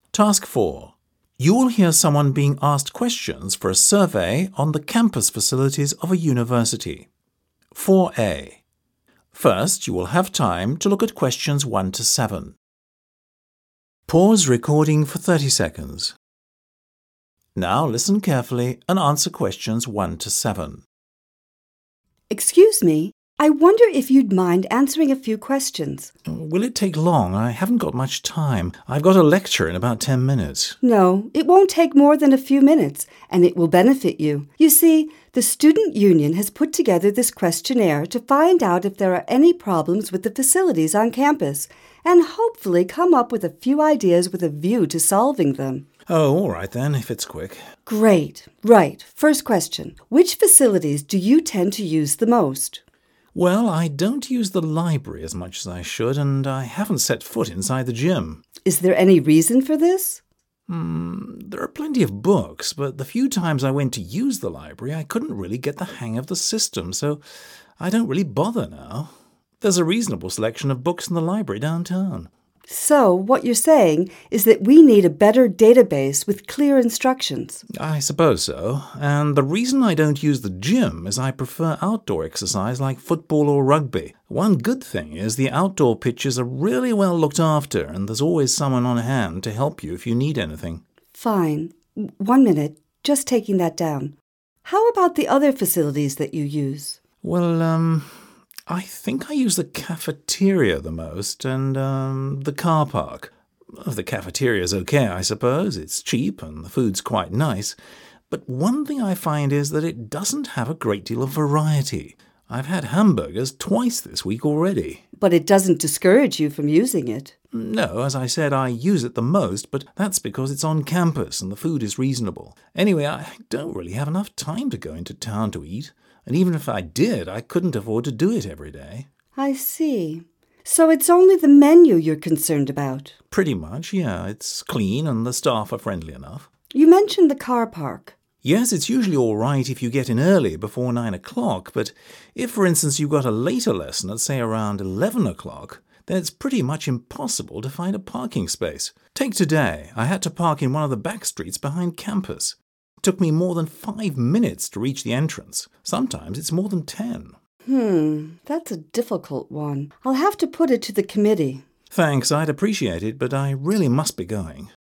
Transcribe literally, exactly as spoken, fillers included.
Task four. You will hear someone being asked questions for a survey on the campus facilities of a university. four A. First, you will have time to look at questions one to seven. Pause recording for thirty seconds. Now listen carefully and answer questions one to seven. Excuse me, I wonder if you'd mind answering a few questions. Will it take long? I haven't got much time. I've got a lecture in about ten minutes. No, it won't take more than a few minutes, and it will benefit you. You see, the Student Union has put together this questionnaire to find out if there are any problems with the facilities on campus, and hopefully come up with a few ideas with a view to solving them. Oh, all right then, if it's quick. Great. Right. First question. Which facilities do you tend to use the most? Well, I don't use the library as much as I should, and I haven't set foot inside the gym. Is there any reason for this? Hmm, there are plenty of books, but the few times I went to use the library, I couldn't really get the hang of the system, so I don't really bother now. There's a reasonable selection of books in the library downtown. So, what you're saying is that we need a better database with clear instructions. I suppose so. And the reason I don't use the gym is I prefer outdoor exercise like football or rugby. One good thing is the outdoor pitches are really well looked after, and there's always someone on hand to help you if you need anything. Fine. One minute. Just taking that down. How about the other facilities that you use? Well, um... I think I use the cafeteria the most, and um, the car park. The cafeteria's okay, I suppose. It's cheap and the food's quite nice. But one thing I find is that it doesn't have a great deal of variety. I've had hamburgers twice this week already. But it doesn't discourage you from using it. No, as I said, I use it the most, but that's because it's on campus and the food is reasonable. Anyway, I don't really have enough time to go into town to eat. And even if I did, I couldn't afford to do it every day. I see. So it's only the menu you're concerned about? Pretty much, yeah. It's clean and the staff are friendly enough. You mentioned the car park. Yes, it's usually all right if you get in early before nine o'clock, but if, for instance, you've got a later lesson at, say, around eleven o'clock, then it's pretty much impossible to find a parking space. Take today. I had to park in one of the back streets behind campus. It took me more than five minutes to reach the entrance. Sometimes it's more than ten. Hmm, that's a difficult one. I'll have to put it to the committee. Thanks, I'd appreciate it, but I really must be going.